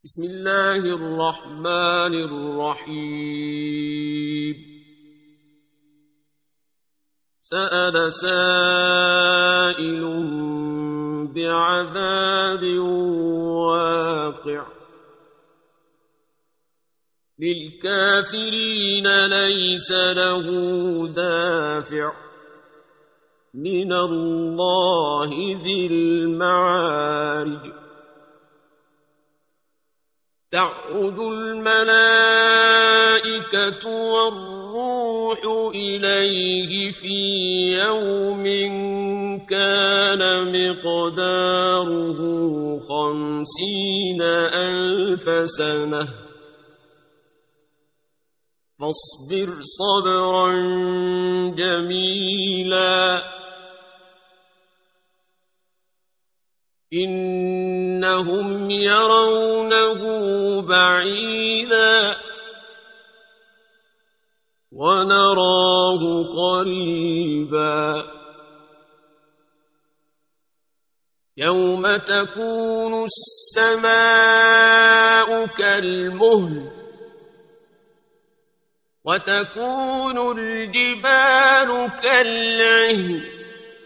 بسم الله الرحمن الرحيم. سأل سائل بعذاب واقع للكافرين ليس له دافع من الله ذي المعارج. تعرج الملائكة والروح إليه في يوم كان مقداره 50,000 سنة فاصبر صبرا جميلا إنهم يرونه بعيدا ونراه قريبا يوم تكون السماء كالمهل وتكون الجبال كالعهن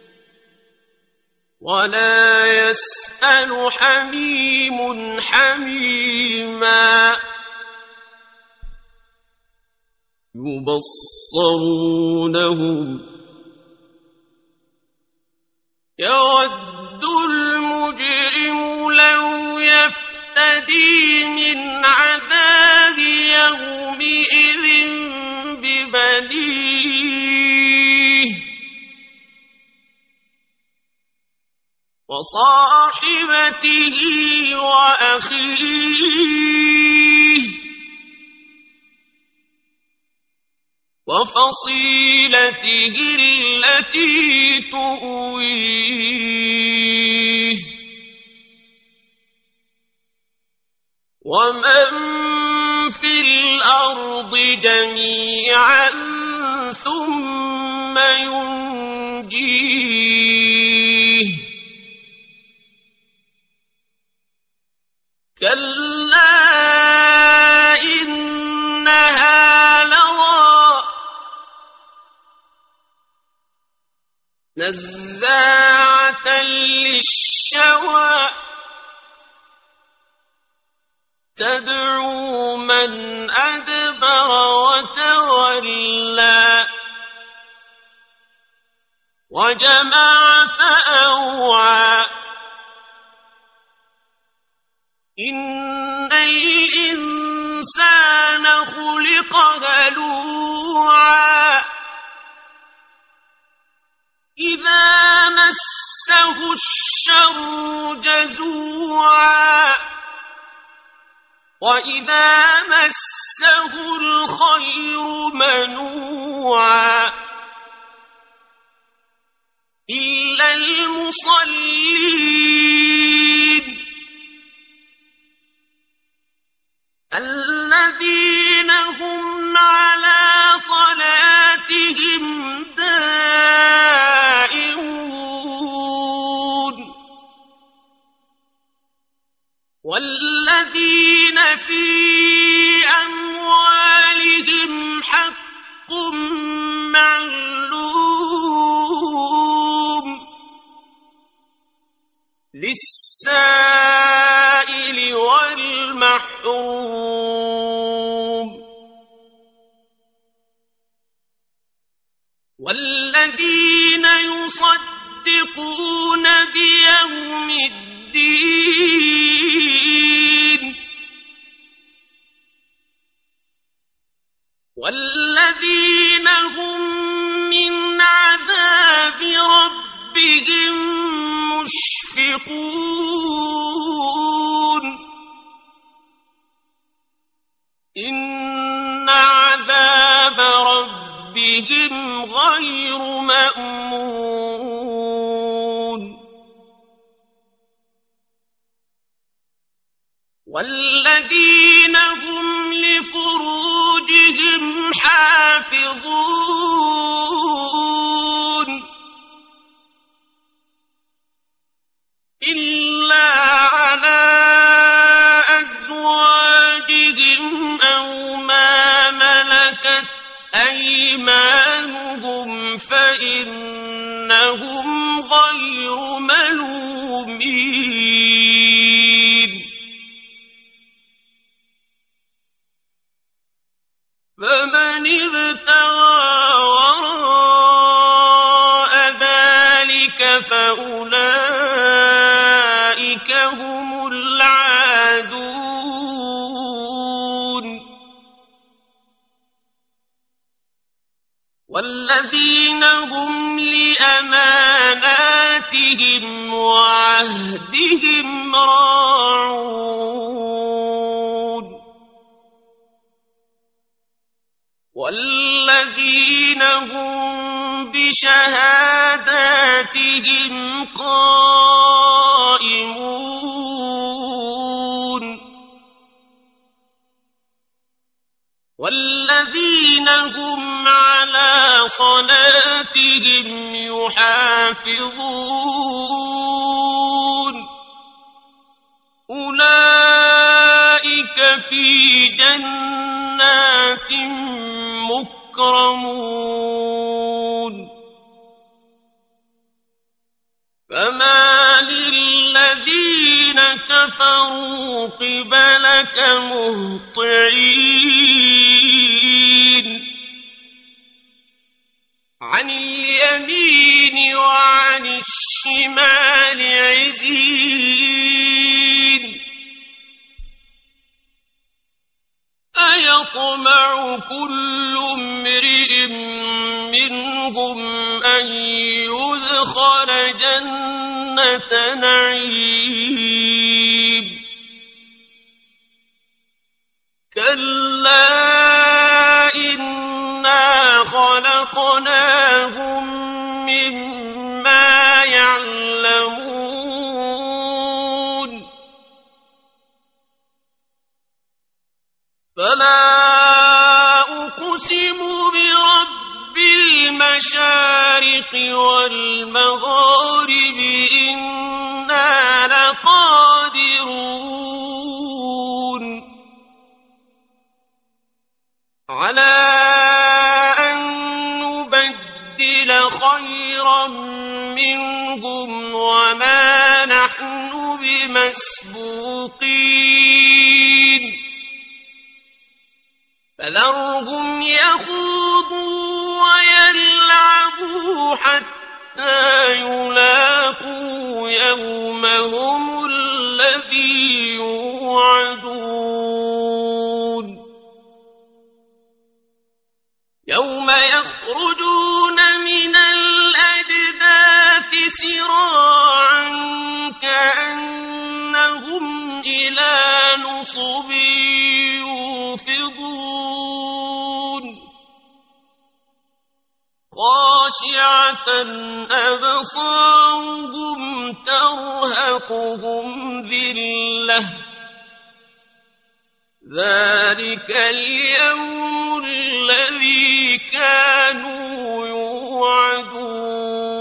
ولا يسأل حميم حميما يبصرونهم يود المجرم لو يفتدي من عذاب يومئذ ببنيه وصاحبته وأخيه وفصيلته التي تؤويه ومن في الأرض جميعا ثم ينجيه كلا إنها لظى نزاعة للشوى تدعو من أدبر وتولى وجمع فأوعى إن الإنسان خلق هلوعا إذا مسه الشر جزوعا وإذا مسه الخير منوعا إلا المصلين الذين هم على صلاتهم دائمون والذين في أموالهم حق معلوم للسائل والمحروم والذين يصدقون بيوم الدين والذين هم من عذاب ربهم مشفقون إن عذاب ربهم غير مأمون والذين هم لفروجهم حافظون إلا على أزواجهم هم العادون والذين هم لأماناتهم وعهدهم راعون والذين هم بشهاداتهم قائمون والذين هم على صلاتهم يحافظون أولئك في جنات مكرمون فما للذين كفروا قبلك مهطعين عن اليمين وعن الشمال عزين أيطمع كل امرئ منهم أن يدخل جنة نعيم كلا إنا خلقناهم مما يعلمون فلا أقسم برب المشارق والمغارب إنا لقادرون على أن نبدل خيرا منهم وما نحن بمسبوقين فذرهم يخوضوا ويلعبوا حتى يلاقوا يومهم الذي يوعدون يوم يخرجون من الأجداث سراعا كأنهم إلى نصب يوفضون خاشعة أبصارهم ترهقهم ذلة ذلك اليوم الذي كانوا يوعدون